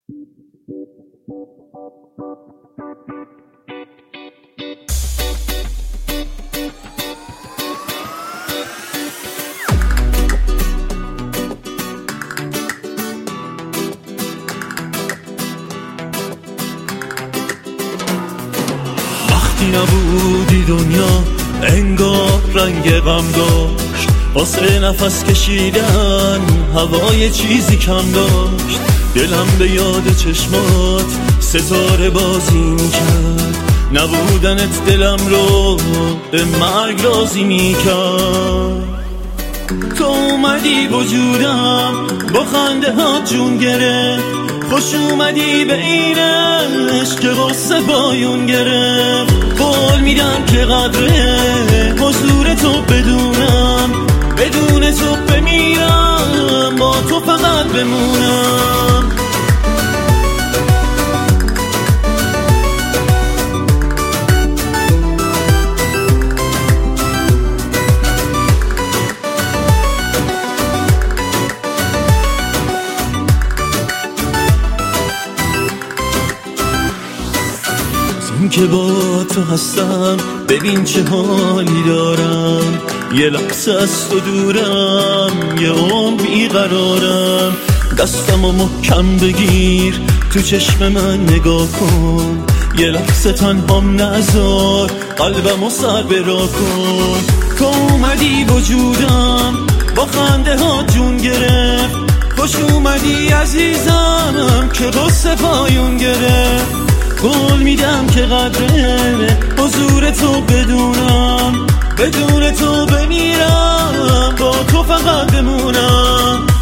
وقتی نبودی دنیا انگار رنگ غم داشت، واسه نفس کشیدن هوای چیزی کم داشت. دلم به یاد چشمات ستاره بازی میکرد، نبودنت دلم رو به مرگ راضی میکرد. تو اومدی وجودم با خنده ها جون گرفت، خوش اومدی به این عشق که غصه پایون گرفت. قول میدم که قدره حضور تو بدونم، بدون تو بمیرم با تو فقط بمونم. این که با تو هستم ببین چه حالی دارم، یه لحظه از تو دورم یه عمر بیقرارم. دستمو محکم بگیر تو چشم من نگاه کن، یه لحظه تنهام نذار قلبمو سر برا کن. تو اومدی وجودم با خنده ها جون گرفت، خوش اومدی عزیزم که غصه پایون گرفت. قول میدم که قدره حضور تو بدونم، بدون تو بمیرم با تو فقط بمونم.